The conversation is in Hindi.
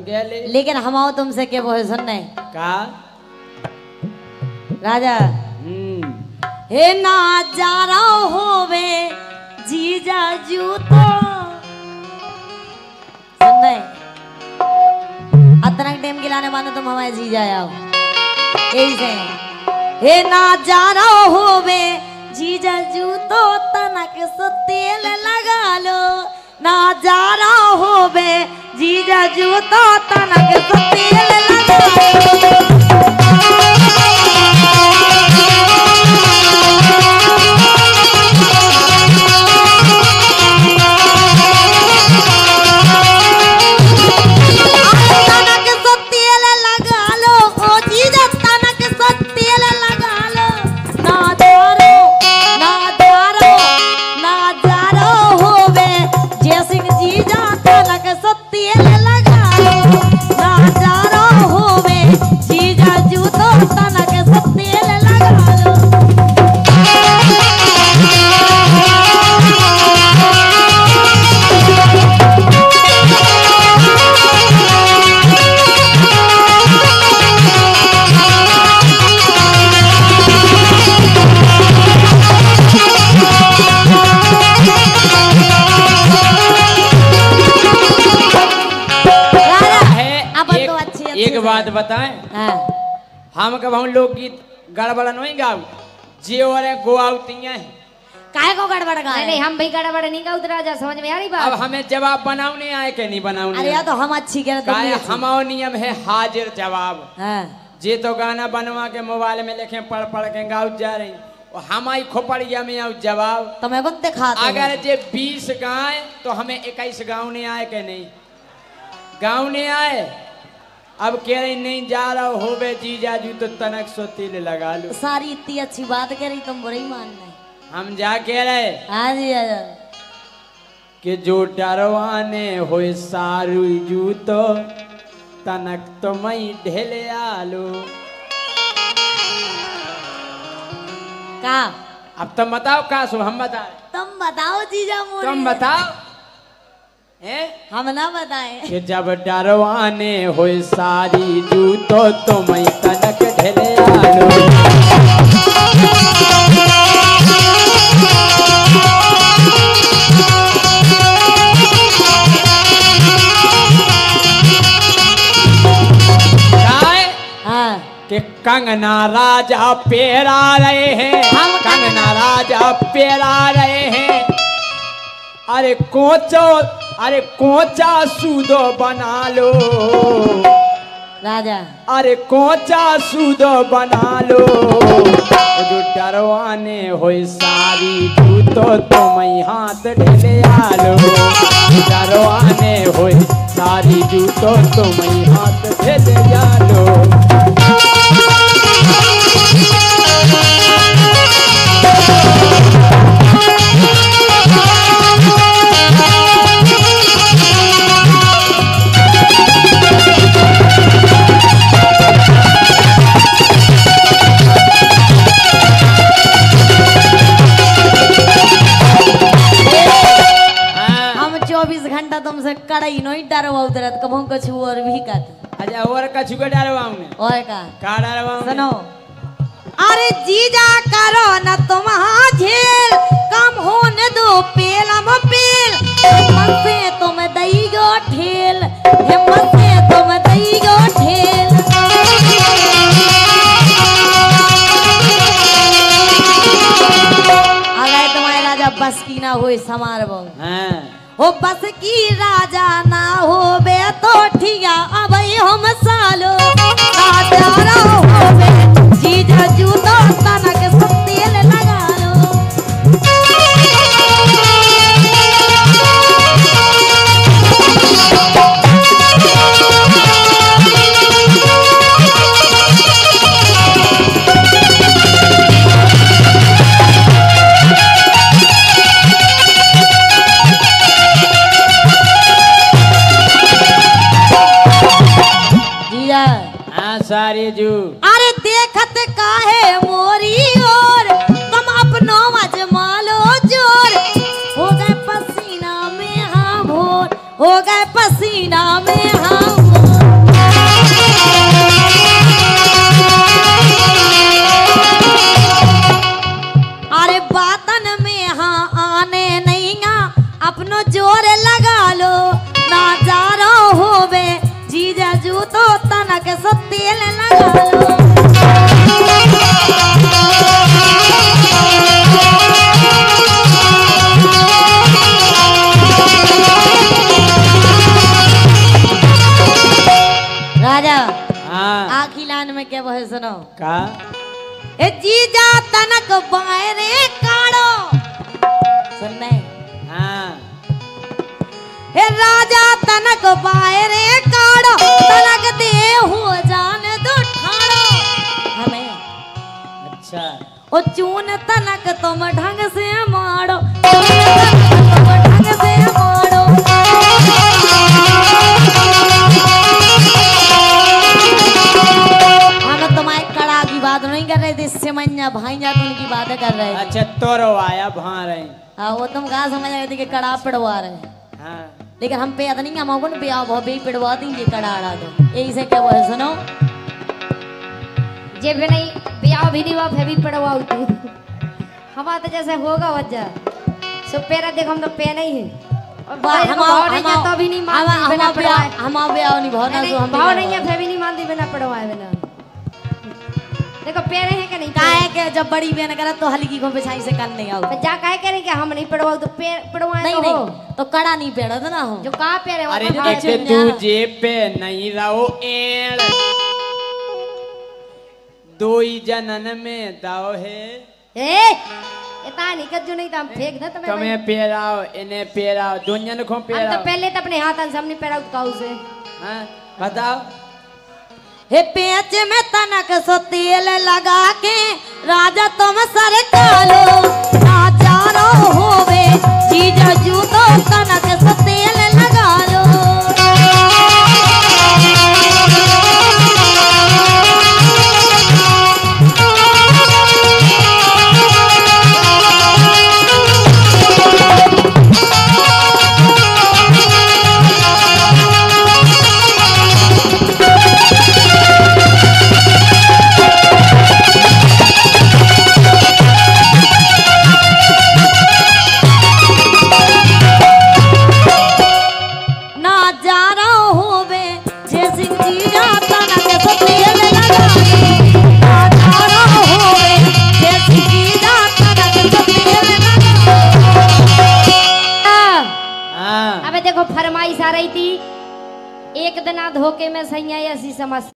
गेले लेकिन हम आओ तुमसे के वो है सुनने का राजा हे ना जा रहा होवे जीजा जू तो सुनने अतरंग टेम गिलाने मानो तुम हमारे जीजा आओ यही से हे ना जा रहा होवे जीजा जू तो तनक से तेल लगा लो ना जा रहा होवे जीजा जू तो तनक से तेल लगा लो बात बताएं हम कब हम लोकगीत गड़बड़ नहीं गाऊ जे और गोआउतियां हैं काहे को गड़बड़ गाए नहीं हम भी गड़बड़ नहीं गाउत राजा समझ में आ रही बात अब हमें जवाब बनाने आए के नहीं बनाने अरे यार तो हम अच्छी कह रहे हैं हमारा नियम है हाजिर जवाब जे तो गाना बनवा के मोबाइल में लिखे पढ़ पढ़ के गाउत जा रही और हमारी खोपड़िया में आओ जवाब तो मैं को दिखा अगर जे 20 गाए तो हमें 21 गाँव नहीं आए के नहीं गाँव नहीं आए अब कह रही नहीं जा रहा होवे जीजा जू तो तनक सो तिल लगा लो सारी इतनी अच्छी बात कह रही तुम बुरी मान रहे हम जा कह रहे हाँ जी कि जो डरवाने हो सारू जू तो तनक तो मई ढेले आलो का अब तुम बताओ का सो हम बता तुम बताओ जीजा मोरी तुम बताओ हम ना बताए कि जब डरवाने हो सारी जू तो तुम्हें तनक ढेले आलो कि कंगना राजा पेरा रहे हैं कंगना राजा पेरा रहे हैं अरे कोचा सूदो बना लो राजा अरे कोचा सूदो बना लो जो डरवाने हो सारी जू तो तुम्हें हाथ ढेले आलो डरवाने हो सारी जू तो तुम्हें हाथ ढेले आलो तुमसे कड़ाई नहीं डरवा उतरत कबो कछु और भी काट अच्छा और कछु के डरवाऊंगे और का डरवाऊंगे सुनो अरे जीजा करो न तुम झेल कम होने दो पेलम पेल हिम्मत से तुम दई गो ठेल हिम्मत से तुम दई गो ठेल अगर तुम्हारे राजा बस की ना हो समार वो ओ बस की राजा ना हो बे तो ठिया अब हम सालो राजा हो बे जीजा जू तो तनक सब तेल लगा लो सारी जू अरे देखत काहे मोरी और तुम अपनो अजमालो जोर हो गए पसीना में हाँ भोर हो गए पसीना में हाँ भोर सो तेल लगा लो। राजा हाँ आखिरी लाइन में क्या बोले सुनो। का ए जीजा तनक बायरे काड़ो सुनने। हाँ हे राजा तनक बायरे काड़ो तनक दे हो जान दो ठाड़ो हमें। अच्छा ओ चून तनक तुम ढंग से मारो, तुम ढंग से मारो। हम तुम्हारे कड़ा की बात नहीं कर रहे थे, सिमैया भाईया तो उनकी बातें कर रहे थे। अच्छा तोरो आया भा रहे हाँ वो तुम कहाँ समझ रहे थे कि कड़ा पिड़वा रहे हैं, हाँ लेकिन हम पे नहीं हम को पे आओ भी पिड़वा देंगे कड़ा अड़ा दो। यही से क्या वो है सुनो। जे भी नहीं ब्याह भी नहीं हुआ फिर भी पड़वाओ तू हवा तो जैसे होगा वजह सो पेरा देखो हम तो पे नहीं है और भाव नहीं है तो भी नहीं मानती बिना पड़वाए। हम ब्याह नहीं भाव ना जो हम भाव नहीं है फिर भी नहीं मानती बिना पड़वाए बिना। देखो पेरे हैं कि नहीं काहे के जब बड़ी बहन करे तो हल्की को बिछाई से कर नहीं आओ। तो जा काहे करें कि हम नहीं पड़वाओ तो पड़वाए नहीं तो हो। नहीं तो कड़ा नहीं पेड़ा था ना हो जो कहाँ पेरे वो अरे तो भाव एक तू जेब पे नहीं रहो एड़ दो ही जनन में दाव है ए इतना निकल जो नहीं था हम फेंक दे तुम्हें तुम्हें पेराओ इन्हें पेराओ दुनिया को हम तो पेराओ। पहले तो अपने हाथ से हमने पेरा काऊ से हाँ बताओ हे पेच में तनक सो तेल लगा के राजा तुम सर कालो ना जानो होवे जीजा जूतो तनक सो तेल लगा लो। ना जानो होवे जे सिंह जीजा तनक सो तेल लगा लो। ना जानो होवे जे सिंह जीजा तनक सो तेल लगा लो। हाँ अबे देखो फरमाइश आ रही थी एक दिन धोखे में सही आई ऐसी समझ